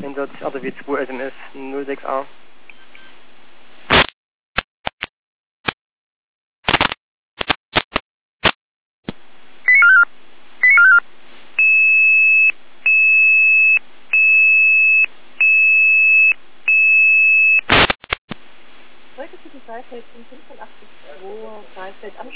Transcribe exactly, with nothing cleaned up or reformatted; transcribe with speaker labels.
Speaker 1: einundvierzig R T W zwei S M S null sechs A.
Speaker 2: Heute für die Saalfeld fünfundachtzig Euro, Saalfeld am